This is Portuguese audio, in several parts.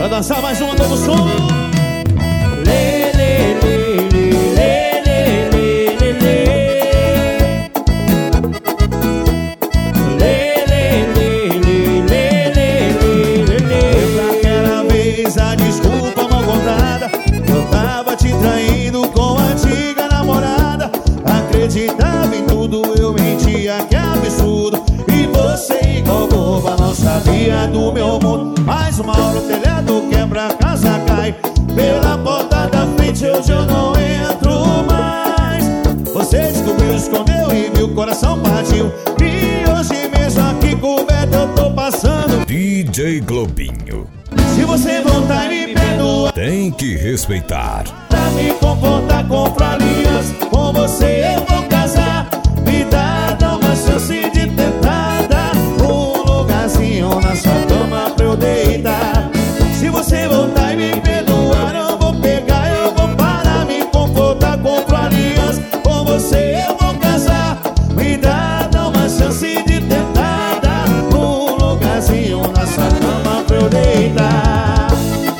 Bora dançar mais um novo som. Lê, lê, lê, lê, lê, lê, lê, lê. Lê, lê, lê, lê, lê, lê, lê, lê. Pra aquela vez a desculpa mal contada. Eu tava te traindo com a antiga namorada. Acreditava em tudo, eu mentia, que absurdo. E você igual boba não sabia do meu mundo. Mais uma hora o telhado quebra, a casa cai. Pela porta da frente hoje eu não entro mais. Você descobriu, escondeu e meu coração partiu. E hoje mesmo aqui coberto eu tô passando. DJ Globinho. Se você voltar e me perdoar, tem que respeitar. Pra me comportar, compro aliança. Com você eu vou casar. Me dá uma chance de tentar dar um lugarzinho na sua cama pra eu deitar. Se você voltar e me perdoar, não vou pegar, eu vou parar. Me comportar, compro aliança. Com você eu vou casar. Me dá uma chance de tentar dar um lugarzinho na sua cama pra eu deitar.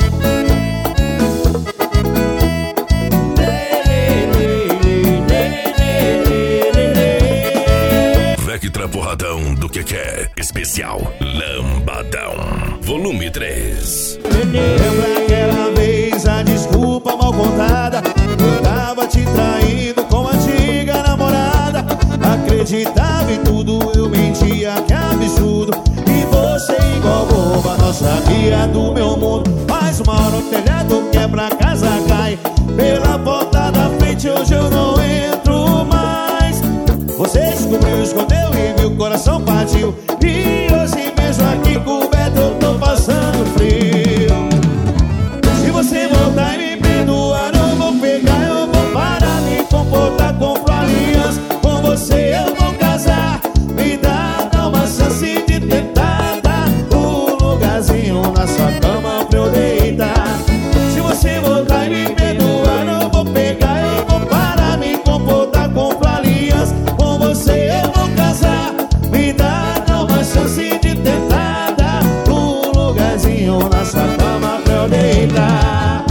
Vectra Porradão do que quer. Especial Lambadão Volume 3. Lembra aquela vez a desculpa mal contada. Eu tava te traindo com a antiga namorada. Acreditava em tudo, eu mentia, que absurdo. E você igual boba não sabia do meu mundo. Mais uma hora o telhado quebra, a casa cai. Pela porta da frente hoje eu não entro mais. Você descobriu, escondeu e meu coração partiu. E hoje mesmo aqui coberto eu tô passando frio. Se você voltar e me perdoar, não vou pegar, eu vou parar. Me comportar, compro aliança. Com você eu vou casar. Me dá uma chance de tentar dar um lugarzinho na sua cama pra eu deitar. Se você voltar e me perdoar, não vou pegar, eu vou parar. Me comportar, compro aliança. Com você eu vou casar. Me dá uma chance de tentar dar um lugarzinho na sua cama pra eu deitar.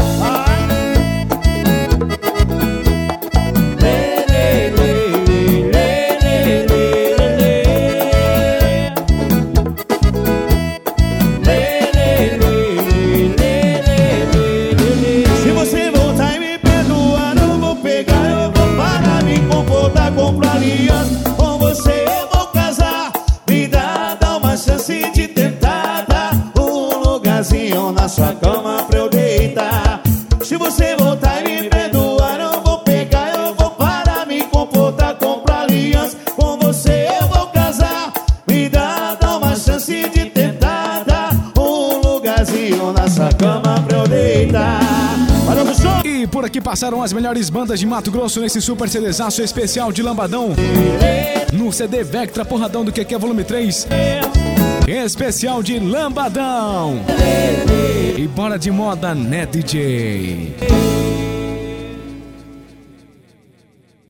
Lê, lê, lê, lê, lê, lê, lê. Lê, lê, lê, lê, lê, lê. Se você voltar e me perdoar, não vou pegar, eu vou parar. Me comportar, compro aliança. Com você eu vou casar. Me dá uma chance de tentar dar um lugarzinho na sua cama pra eu deitar. Se você voltar e me perdoar, não vou pegar, eu vou parar. Me comportar, compro aliança. Com você eu vou casar. Me dá uma chance de tentar dar um lugarzinho na sua cama pra eu deitar. Valeu, show! E por aqui passaram as melhores bandas de Mato Grosso nesse super CDzaço especial de Lambadão. No CD Vectra Porradão do QQ Volume 3. Especial de Lambadão. E bora de moda, né, DJ?